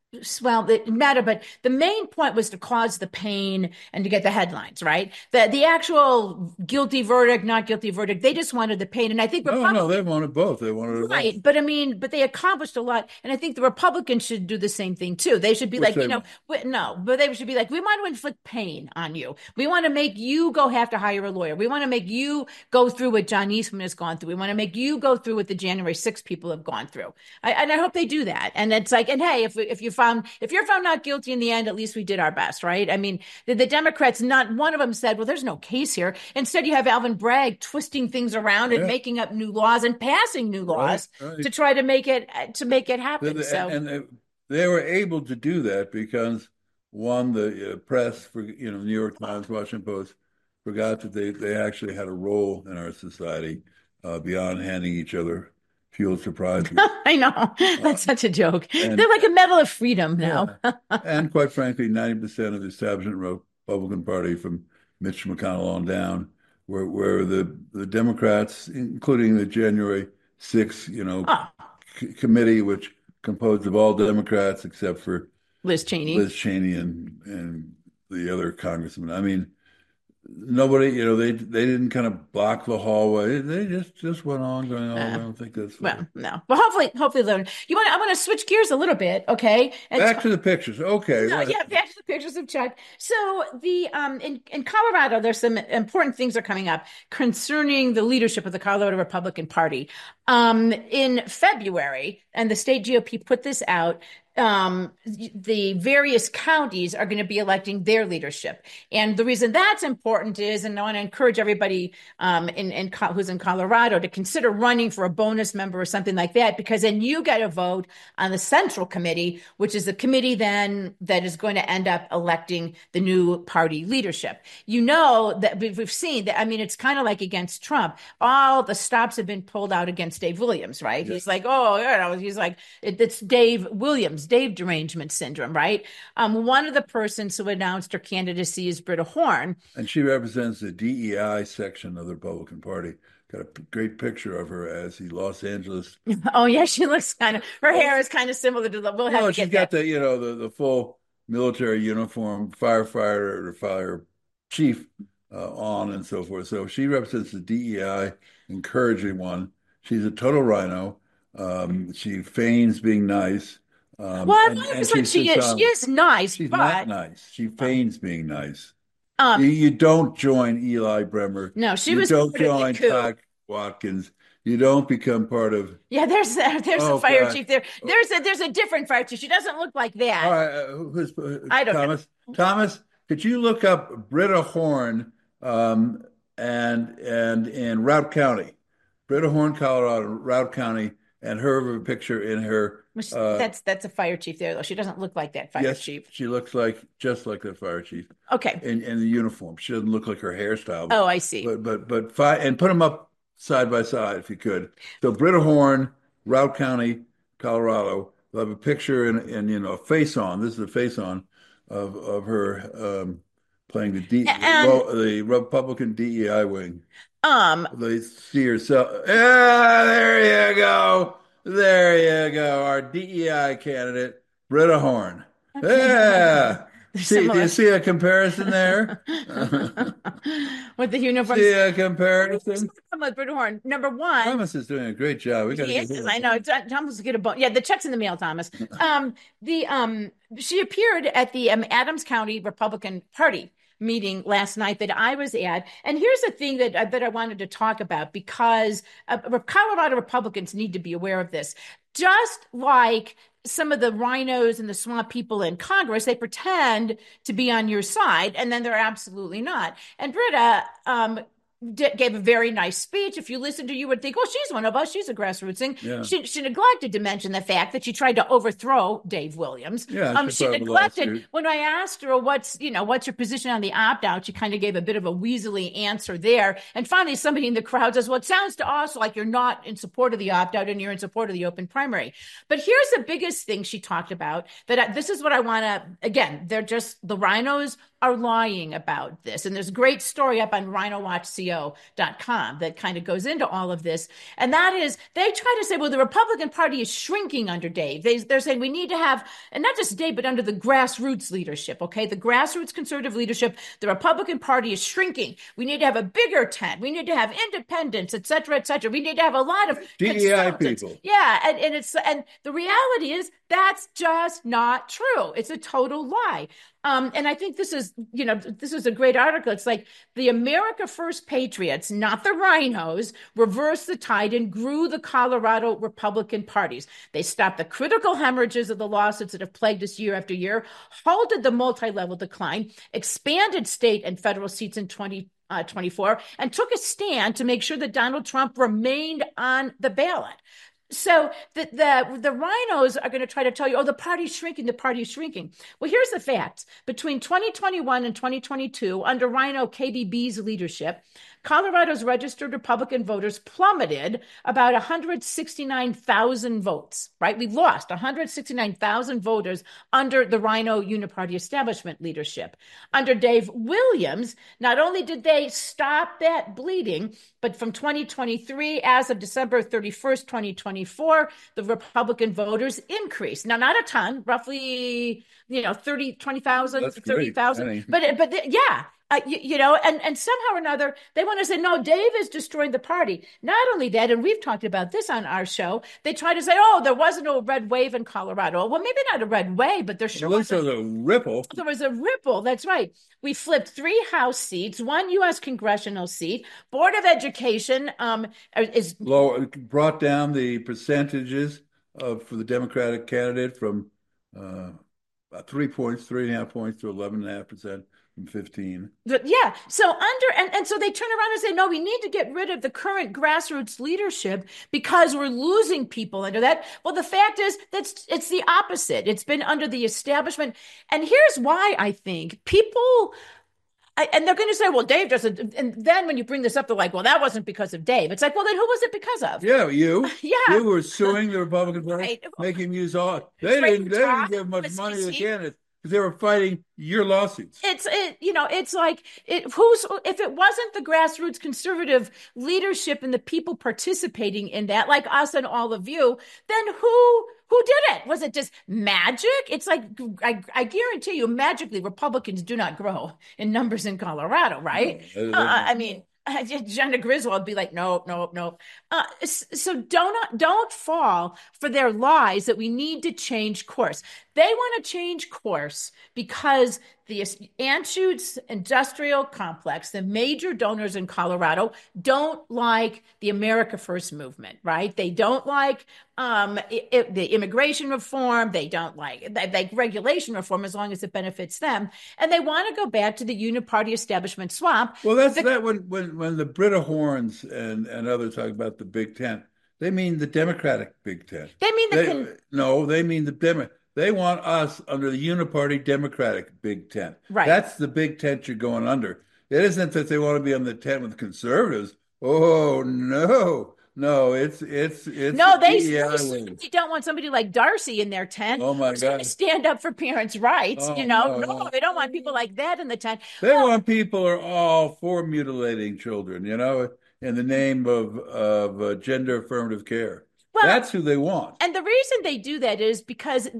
Well, it didn't matter, but the main point was to cause the pain and to get the headlines, right? The the actual guilty verdict, not guilty verdict, they just wanted the pain. And I think No, Republicans, no, they wanted both. They wanted it right. both. But I mean, but they accomplished a lot. And I think the Republicans should do the same thing too. They should be Which like, they you know, we, no, but they should be like, we want to inflict pain on you. We want to make you go have to hire a lawyer. We want to make you go through what John Eastman has gone through. We want to make you go through what the January sixth people have gone through. I, and I hope they do that. And it's like, and hey, if if you found if you're found not guilty in the end, at least we did our best, right? I mean, the, the Democrats, not one of them said, well, there's no case here. Instead, you have Alvin Bragg twisting things around and Yeah. making up new laws and passing new laws Right, right. to try to make it to make it happen. The- the- so and they, they were able to do that because one, the uh, press, for you know, New York Times, Washington Post, forgot that they they actually had a role in our society uh, beyond handing each other fuel surprises. I know that's such a joke. and- They're like a medal of freedom now. Yeah. And quite frankly, ninety percent of the establishment Republican Party, from Mitch McConnell on down, were where the the Democrats, including the January sixth, you know, Oh, c- committee, which composed of all Democrats except for Liz Cheney. Liz Cheney and and the other congressman. I mean, nobody, you know, they they didn't kind of block the hallway. They just just went on going on. Uh, I don't think that's Well, no. Well, hopefully, hopefully, they'll- you want. I want to switch gears a little bit, okay? And back to the pictures. Okay, No, what- yeah, back to the pictures of Chuck. So the um in, in Colorado, there's some important things are coming up concerning the leadership of the Colorado Republican Party. Um, in February, and the state G O P put this out. Um, the various counties are going to be electing their leadership, and the reason that's important is, and I want to encourage everybody um, in, in who's in Colorado to consider running for a bonus member or something like that, because then you get a vote on the Central Committee, which is the committee then that is going to end up electing the new party leadership. You know that we've, we've seen that. I mean, it's kind of like against Trump. All the stops have been pulled out against Dave Williams, right? Yes. He's like, oh, you know, he's like, it, it's Dave Williams. Dave derangement syndrome, right? Um, one of the persons who announced her candidacy is Britta Horn. and she represents the D E I section of the Republican Party. Got a p- great picture of her as the Los Angeles. Oh yeah, she looks kind of. Her hair is kind of similar to the. We'll have Oh, to she's get got that. the you know the the full military uniform, firefighter or fire chief uh, on and so forth. So she represents the D E I, encouraging one. She's a total rhino. Um, she feigns being nice. Um, Well, and- I and was like, she she sits is. on- She is nice, She's but not nice. She feigns being nice. um, You, you don't join Eli Bremer. no, she You was don't part of the join coup. Todd Watkins. You don't become part of. Yeah, there's there's Oh, a fire God. chief there. There's a there's a different fire chief. She doesn't look like that. All right, uh, who's uh, I don't know. Thomas? Thomas, could you look up Britta Horn um, and and in Routt County, Britta Horn, Colorado, Routt County, and her picture in her. Which- Uh, that's that's a fire chief there though. She doesn't look like that fire yes, chief. she looks like just like the fire chief Okay. in in the uniform. She doesn't look like her hairstyle. Oh, I see. But but but fi and put them up side by side if you could. So Britta Horn, Routt County, Colorado. We'll have a picture and and you know a face on. This is a face on of of her um, playing the D And- well, the Republican D E I wing. Um, They see herself. Yeah, there you go. There you go. Our D E I candidate, Britta Horn. Yeah. See, do similar. you see a comparison there? with the uniform. See a comparison? With Britta Horn. Number one. Thomas is doing a great job. We got to Yes, give him. I know. Th- Thomas will get a bone. Yeah, the check's in the mail, Thomas. Um, the um, she appeared at the um, Adams County Republican Party meeting last night that I was at. And here's the thing that, uh, that I wanted to talk about, because uh, Colorado Republicans need to be aware of this. Just like some of the rhinos and the swamp people in Congress, they pretend to be on your side, and then they're absolutely not. And Britta um, d- gave a very nice speech. If you listen to, you would think, oh, she's one of us. She's a grassroots thing. Yeah. She, she neglected to mention the fact that she tried to overthrow Dave Williams. Yeah, um, she she filed a neglected lawsuit. when I asked her, what's, you know, what's your position on the opt-out? She kind of gave a bit of a weaselly answer there. And finally, somebody in the crowd says, well, it sounds to us like you're not in support of the opt-out and you're in support of the open primary. But here's the biggest thing she talked about, that I, this is what I want to, again, they're just, the rhinos are lying about this. And there's a great story up on rhino watch co dot com that kind of goes into all of this. And that is, they try to say, well, the Republican Party is shrinking under Dave. They, they're saying we need to have, and not just Dave, but under the grassroots leadership, okay? The grassroots conservative leadership, the Republican Party is shrinking. We need to have a bigger tent. We need to have independents, et cetera, et cetera. We need to have a lot of D E I people. Yeah, and, and it's and the reality is that's just not true. It's a total lie. Um, and I think this is, you know, this is a great article. It's like the America First Patriots, not the rhinos, reversed the tide and grew the Colorado Republican parties. They stopped the critical hemorrhages of the lawsuits that have plagued us year after year, halted the multi-level decline, expanded state and federal seats in twenty twenty-four, and took a stand to make sure that Donald Trump remained on the ballot. So the, the the rhinos are going to try to tell you, oh, the party's shrinking, the party's shrinking. Well, here's the facts. Between twenty twenty-one and twenty twenty-two, under Rhino K B B's leadership, Colorado's registered Republican voters plummeted about one hundred sixty-nine thousand votes, right? We lost one hundred sixty-nine thousand voters under the Rhino Uniparty establishment leadership. Under Dave Williams, not only did they stop that bleeding, but from twenty twenty-three, as of December thirty-first, twenty twenty-four, the Republican voters increased. Now, not a ton, roughly, you know, thirty, twenty thousand, thirty thousand. But, but yeah. Uh, you, you know, and, and somehow or another, they want to say, no, Dave is destroying the party. Not only that, and we've talked about this on our show, they try to say, oh, there wasn't a red wave in Colorado. Well, maybe not a red wave, but there sure was a, a ripple. There was a ripple. That's right. We flipped three House seats, one U S congressional seat. Board of Education um, is low, brought down the percentages of for the Democratic candidate from uh, three points, three and a half points to eleven and a half percent. fifteen. Yeah. So under, and, and so they turn around and say, no, we need to get rid of the current grassroots leadership because we're losing people under that. Well, the fact is that's it's the opposite. It's been under the establishment. And here's why I think people, I, and they're going to say, well, Dave doesn't. And then when you bring this up, they're like, well, that wasn't because of Dave. It's like, well, then who was it because of? Yeah, you. Yeah. You were suing the Republican Party, right. Making him use all. They right. didn't, they didn't give much money to the candidates. They were fighting your lawsuits. It's, it, you know, it's like, it, who's, if it wasn't the grassroots conservative leadership and the people participating in that, like us and all of you, then who, who did it? Was it just magic? It's like, I, I guarantee you, magically, Republicans do not grow in numbers in Colorado, right? No, uh, I mean, Jena Griswold would be like, nope, nope, nope. Uh, so don't don't fall for their lies that we need to change course. They want to change course because the Anschutz Industrial Complex, the major donors in Colorado, don't like the America First movement, right? They don't like um, it, it, the immigration reform. They don't like they, they regulation reform as long as it benefits them. And they want to go back to the uniparty establishment swamp. Well, that's the, that when, when, when the Britta Horns and, and others talk about the Big Tent, they mean the Democratic Big Tent. They mean the... They, con- no, they mean the Democratic. They want us under the uniparty Democratic Big Tent. Right. That's the big tent you're going under. It isn't that they want to be on the tent with conservatives. Oh, no. No, it's it's it's no. They, they don't want somebody like Darcy in their tent. Oh my God! Stand up for parents' rights. Oh, you know, no. no, they don't want people like that in the tent. They well, want people who are all for mutilating children. You know, in the name of of uh, gender affirmative care. Well, that's who they want. And the reason they do that is because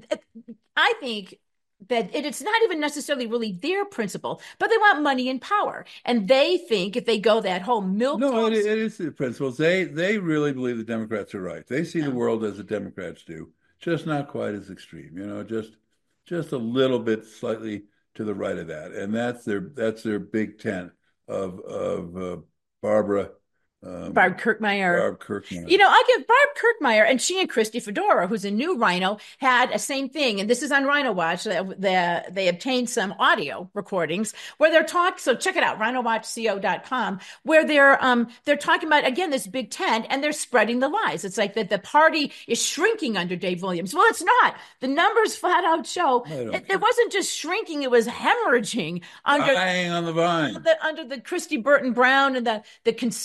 I think that it, it's not even necessarily really their principle, but they want money and power. And they think if they go that whole milk No, it, it is the principles. They they really believe the Democrats are right. They see yeah. the world as the Democrats do, just not quite as extreme, you know, just just a little bit slightly to the right of that. And that's their that's their big tent of of uh, Barbara Um, Barb Kirkmeyer. Barb Kirkmeyer. You know, I give Barb Kirkmeyer, and she and Christy Fedora, who's a new Rhino, had a same thing. And this is on Rhino Watch. They, they, they obtained some audio recordings where they're talking. So check it out, rhino watch co dot com, where they're um they're talking about, again, this big tent, and they're spreading the lies. It's like that the party is shrinking under Dave Williams. Well, it's not. The numbers flat out show it, it wasn't just shrinking, it was hemorrhaging under Dying on the vine. The, under the Christy Burton Brown and the, the conservative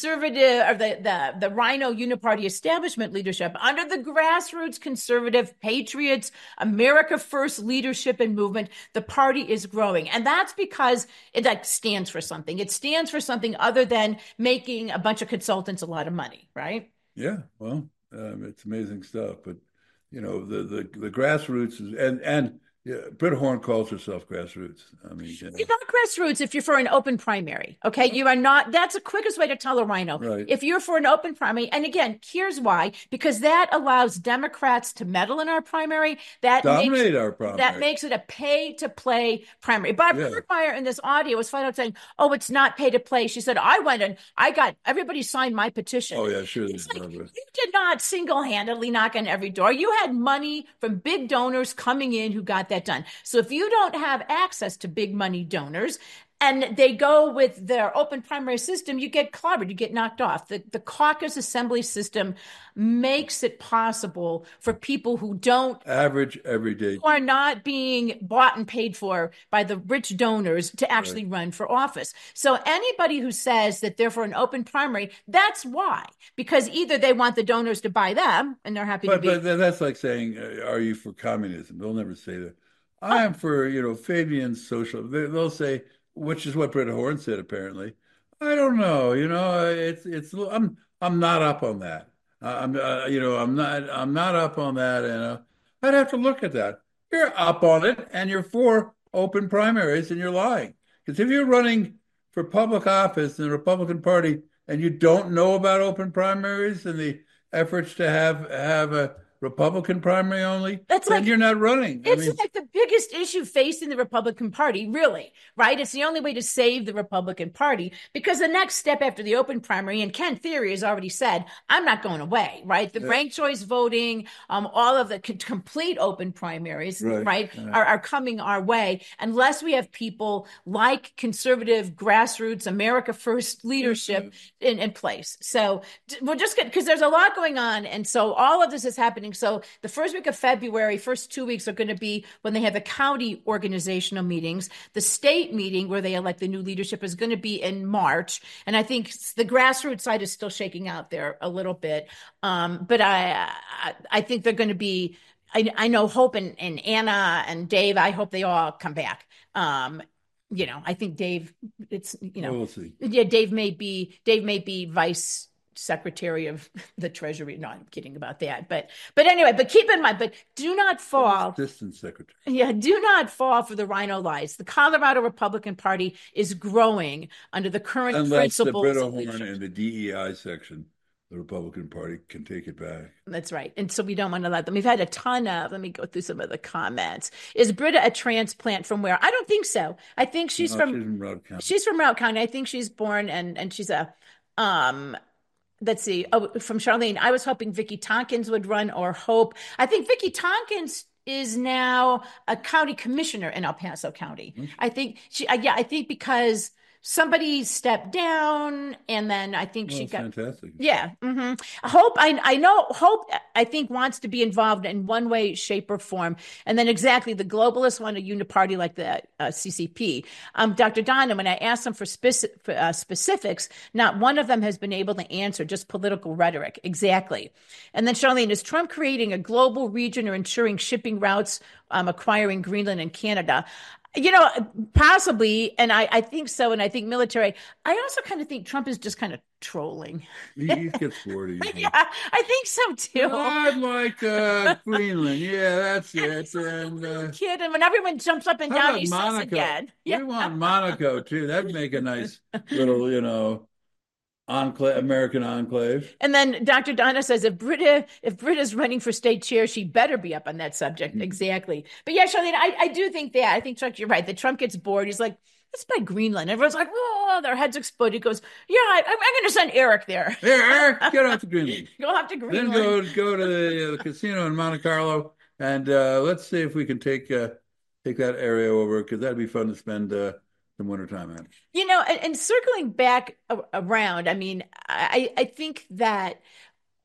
conservative or the, the, the Rhino Uniparty establishment leadership, under the grassroots conservative patriots, America First leadership and movement, the party is growing. And that's because it like stands for something. It stands for something other than making a bunch of consultants a lot of money, right? Yeah, well, um, it's amazing stuff. But, you know, the, the, the grassroots is, and, and, yeah, Britta Horn calls herself grassroots. I mean, you know. You're not grassroots if you're for an open primary. Okay. You are not. That's the quickest way to tell a rhino. Right. If you're for an open primary. And again, here's why, because that allows Democrats to meddle in our primary. That Dominate makes, our primary. That makes it a pay to play primary. Barb Yeah. Kirkmeyer in this audio was flat out saying, oh, it's not pay to play. She said, I went and I got, everybody signed my petition. Oh, yeah, sure. It's like, you did not single-handedly knock on every door. You had money from big donors coming in who got that done. So if you don't have access to big money donors and they go with their open primary system, you get clobbered, you get knocked off. The, the caucus assembly system makes it possible for people who don't average everyday, who are not being bought and paid for by the rich donors to actually right. run for office. So anybody who says that they're for an open primary, that's why, because either they want the donors to buy them and they're happy but, to be. But that's like saying, uh, are you for communism? They'll never say that. I am for, you know, Fabian's social. They, they'll say, which is what Britta Horn said, apparently. I don't know. You know, it's it's. I'm I'm not up on that. I'm uh, you know I'm not I'm not up on that, and uh, I'd have to look at that. You're up on it, and you're for open primaries, and you're lying. Because if you're running for public office in the Republican Party and you don't know about open primaries and the efforts to have have a Republican primary only, That's then like, you're not running. It's I mean, like the biggest issue facing the Republican Party, really, right? It's the only way to save the Republican Party, because the next step after the open primary, and Ken Theory has already said, I'm not going away, right? The yeah. ranked choice voting, um, all of the c- complete open primaries, right, right yeah. are, are coming our way, unless we have people like conservative grassroots, America First leadership mm-hmm. in, in place. So we're just good, because there's a lot going on. And so all of this is happening. So the first week of February, first two weeks are going to be when they have the county organizational meetings. The state meeting where they elect the new leadership is going to be in March. And I think the grassroots side is still shaking out there a little bit. Um, but I, I, I think they're going to be, I, I know Hope and, and Anna and Dave, I hope they all come back. Um, you know, I think Dave, it's, you know, we'll see. Yeah, Dave may be, Dave may be vice Secretary of the Treasury. No, I'm kidding about that. But but anyway, but keep in mind, but do not fall. Assistant Secretary. Yeah, do not fall for the rhino lies. The Colorado Republican Party is growing under the current Unless principles. Unless the Britta Horn and the D E I section, the Republican Party can take it back. That's right. And so we don't want to let them. We've had a ton of, let me go through some of the comments. Is Britta a transplant from where? I don't think so. I think she's no, from, she's from Routt County. She's from Routt County. I think she's born and, and she's a, um, let's see. Oh, from Charlene, I was hoping Vicki Tompkins would run, or Hope. I think Vicki Tompkins is now a county commissioner in El Paso County. Mm-hmm. I think she, yeah, I think because somebody stepped down, and then I think well, she got fantastic. Yeah, mm-hmm. Hope. I I know Hope. I think wants to be involved in one way, shape, or form. And then exactly the globalists want a uniparty like the uh, C C P. Um, Doctor Donna, when I asked them for, speci- for uh, specifics, not one of them has been able to answer. Just political rhetoric. Exactly. And then Charlene, is Trump creating a global region or ensuring shipping routes, um, acquiring Greenland and Canada? You know, possibly, and I, I think so, and I think military. I also kind of think Trump is just kind of trolling. He, he gets bored. Yeah, I think so too. I'd like uh, Greenland. Yeah, that's it. And uh, kid, and when everyone jumps up and down, he says again. Yeah. We want Monaco too. That'd make a nice little, you know, enclave, American enclave. And then Doctor Donna says, if Britta, if Britta's running for state chair, she better be up on that subject. Mm-hmm. Exactly. But yeah, Charlene, I, I do think that. I think, Chuck, you're right. That Trump gets bored. He's like, let's buy Greenland. Everyone's like, oh, their heads explode. He goes, yeah, I, I'm, I'm going to send Eric there. Here, Eric, get out to Greenland. Go off to Greenland. Then go, go to the, uh, the casino in Monte Carlo, and uh, let's see if we can take uh, take that area over, because that'd be fun to spend uh, some wintertime at. You know, and, and circling back a- around, I mean, I, I think that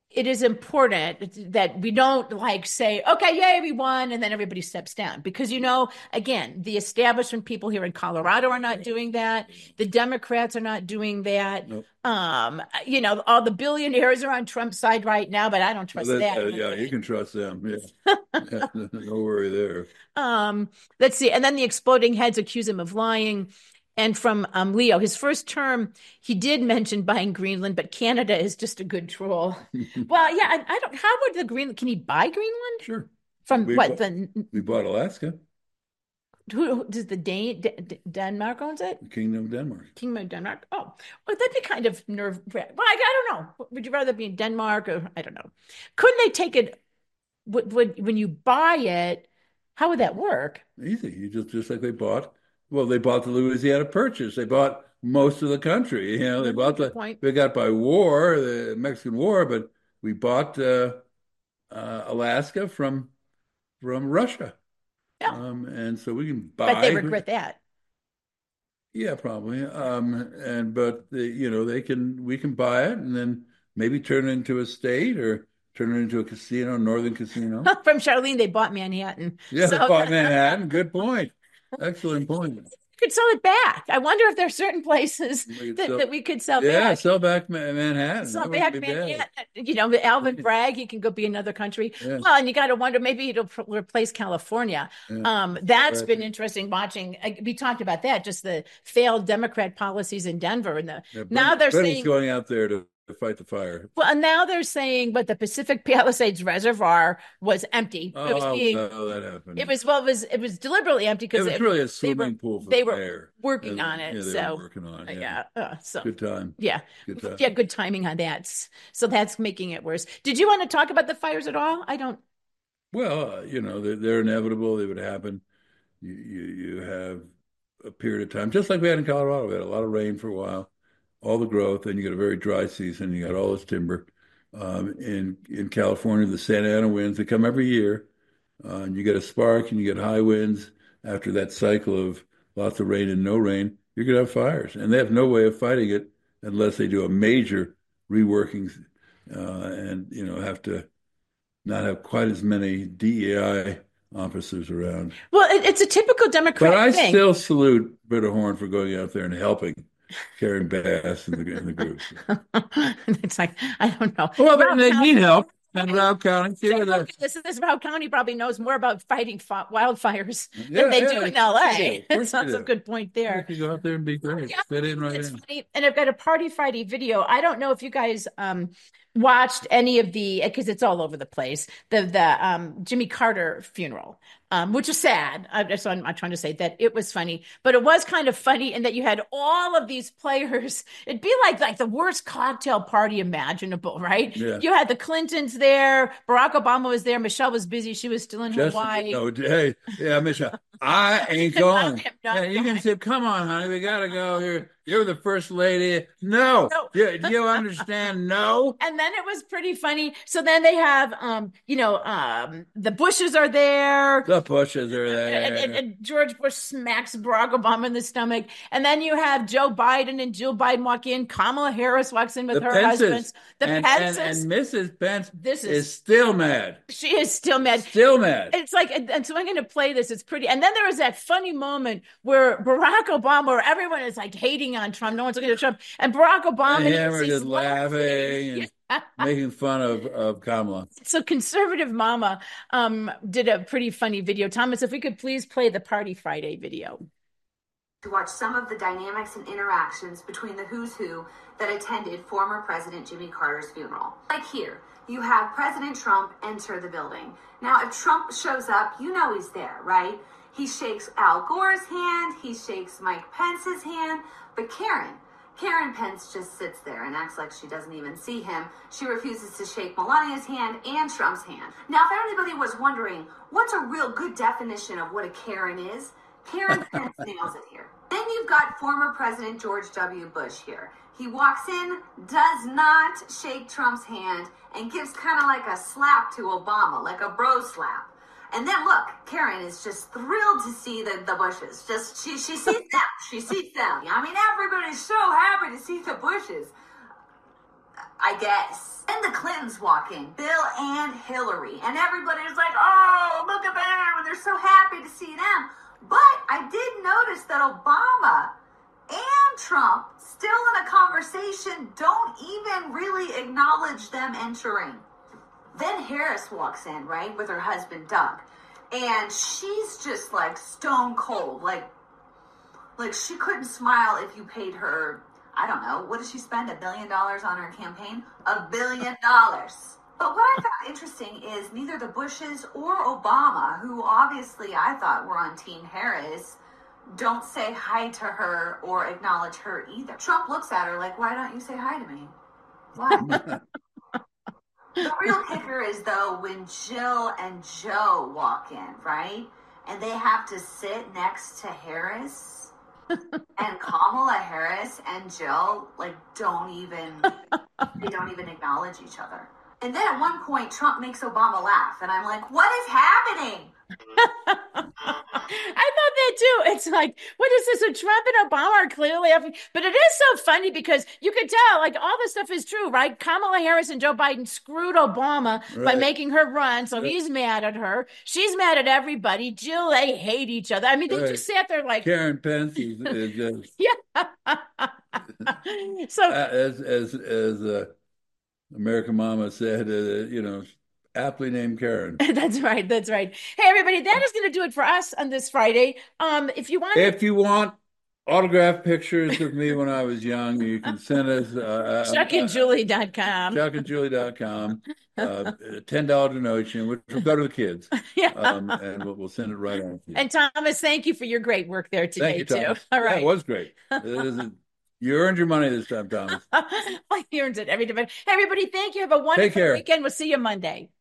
it is important that we don't like say, okay, yay, we won, and then everybody steps down. Because, you know, again, the establishment people here in Colorado are not doing that. The Democrats are not doing that. Nope. Um, you know, all the billionaires are on Trump's side right now, but I don't trust Well, that, that. uh, yeah, you can trust them. Yeah. Yeah, no worry there. Um, let's see. And then the exploding heads accuse him of lying. And from um, Leo, his first term, he did mention buying Greenland, but Canada is just a good troll. Well, yeah, I, I don't. How would the Greenland? Can he buy Greenland? Sure. From we what? Bought, the we bought Alaska. Who, who does the Dan, D, D, Denmark owns it? The Kingdom of Denmark. Kingdom of Denmark. Oh, well, that'd be kind of nerve. Well, I, I don't know. Would you rather be in Denmark or I don't know? Couldn't they take it? Would, would when you buy it? How would that work? Easy. You just just like they bought. Well, they bought the Louisiana Purchase. They bought most of the country. You know, they That's bought the. Point. They got by war, the Mexican War, but we bought uh, uh, Alaska from from Russia. Yeah. Um, and so we can buy. But they regret that. Yeah, probably. Um, and but the, you know, they can we can buy it and then maybe turn it into a state or turn it into a casino, Northern Casino. From Charlene, they bought Manhattan. Yeah, so, they bought Manhattan. Good point. Excellent point. You could sell it back. I wonder if there's certain places that, sell, that we could sell yeah, back. Yeah, sell back Manhattan. Sell back Manhattan. You know, Alvin Bragg, he can go be another country. Yeah. Well, and you got to wonder, maybe it'll replace California. Yeah. Um, that's right. Been interesting watching. We talked about that, just the failed Democrat policies in Denver. And the yeah, now they're Brennan's saying going out there to to fight the fire. Well, and now they're saying, but the Pacific Palisades Reservoir was empty. Oh, it was being, no, that happened. It was well, it was it was deliberately empty because it was it, really a swimming were, pool for they were air. working and, on it. Yeah, they so were working on it. Yeah, yeah uh, so good time. Yeah, good time. Yeah, good timing on that. So that's making it worse. Did you want to talk about the fires at all? I don't. Well, uh, you know, they're, they're inevitable. They would happen. You, you you have a period of time, just like we had in Colorado. We had a lot of rain for a while. All the growth, and you get a very dry season. You got all this timber. Um, in in California, the Santa Ana winds, they come every year, uh, and you get a spark, and you get high winds. After that cycle of lots of rain and no rain, you're going to have fires, and they have no way of fighting it unless they do a major reworking, uh, and you know have to not have quite as many D E I officers around. Well, it, it's a typical Democrat But I thing. still salute Britta Horn for going out there and helping. Karen Bass in the, in the group. It's like, I don't know. Well, but they need help. And Robb County, too. This, this Robb County probably knows more about fighting fi- wildfires yeah, than they yeah, do in L A. That's a good point there. You go out there and be great. Yeah, Fit in right it's in. Funny. And I've got a Party Friday video. I don't know if you guys um, watched any of the, because it's all over the place, the the um, Jimmy Carter funeral, um, which is sad. I, so I'm, I'm trying to say that it was funny, but it was kind of funny in that you had all of these players. It'd be like like the worst cocktail party imaginable, right? Yeah. You had the Clintons there. Barack Obama was there. Michelle was busy. She was still in Just, Hawaii. No, hey, yeah, Michelle, I ain't going. Yeah, you can say, come on, honey, we got to go here. You're the first lady. No. no. You, do you understand? No. And then it was pretty funny. So then they have, um, you know, um, the Bushes are there. The Bushes are there. And, and, and George Bush smacks Barack Obama in the stomach. And then you have Joe Biden and Jill Biden walk in. Kamala Harris walks in with the her Pences. husband. The and, Pences. And, and Missus Pence this is, is still mad. She is still mad. Still mad. It's like, and so I'm going to play this. It's pretty. And then there was that funny moment where Barack Obama, where everyone is like hating on Trump. No one's looking at Trump. And Barack Obama. And him are just laughing and making fun of, of Kamala. So Conservative Mama um, did a pretty funny video. Thomas, if we could please play the Party Friday video. To watch some of the dynamics and interactions between the who's who that attended former President Jimmy Carter's funeral. Like here, you have President Trump enter the building. Now, if Trump shows up, you know he's there, right? He shakes Al Gore's hand, he shakes Mike Pence's hand, but Karen, Karen Pence just sits there and acts like she doesn't even see him. She refuses to shake Melania's hand and Trump's hand. Now, if anybody was wondering, what's a real good definition of what a Karen is? Karen Pence nails it here. Then you've got former President George W. Bush here. He walks in, does not shake Trump's hand, and gives kind of like a slap to Obama, like a bro slap. And then look, Karen is just thrilled to see the, the Bushes. Just she she sees them. She sees them. I mean, everybody's so happy to see the Bushes. I guess. Then the Clintons walk in, Bill and Hillary, and everybody's like, oh, look at them, and they're so happy to see them. But I did notice that Obama and Trump, still in a conversation, don't even really acknowledge them entering. Then Harris walks in, right, with her husband, Doug. And she's just like stone cold. Like, like she couldn't smile if you paid her, I don't know, what did she spend, a billion dollars on her campaign? A billion dollars. But what I found interesting is neither the Bushes or Obama, who obviously I thought were on Team Harris, don't say hi to her or acknowledge her either. Trump looks at her like, why don't you say hi to me? Why? The real kicker is, though, when Jill and Joe walk in, right? And they have to sit next to Harris. And Kamala Harris and Jill, like, don't even, they don't even acknowledge each other. And then at one point, Trump makes Obama laugh. And I'm like, what is happening? I thought that too. It's like, what is this? So Trump and Obama are clearly having, but it is so funny because you could tell, like, all this stuff is true, right? Kamala Harris and Joe Biden screwed Obama right. by making her run, so right. he's mad at her. She's mad at everybody. Jill, they hate each other. I mean, they right. just sat there like Karen Pence is, is just yeah. So as as as uh, American Mama said, uh, you know. Aptly named Karen. That's right. That's right. Hey, everybody, that is going to do it for us on this Friday. Um, if you want, if you want autographed pictures of me when I was young, you can send us uh, chuck and julie dot com. chuck and julie dot com. Uh, ten dollar donation, which will go to the kids. Yeah. Um, and we'll, we'll send it right on to you. And Thomas, thank you for your great work there today, thank you, Thomas. too. All right. That was great. You earned your money this time, Thomas. I earned it every time. Hey, everybody, thank you. Have a wonderful weekend. We'll see you Monday.